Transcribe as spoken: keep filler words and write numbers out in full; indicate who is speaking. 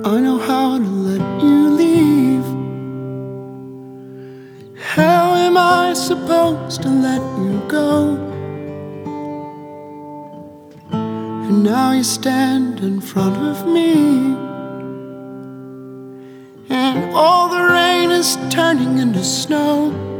Speaker 1: I know how to let you leave. How am I supposed to let you go? And now you stand in front of me, and all the rain is turning into snow.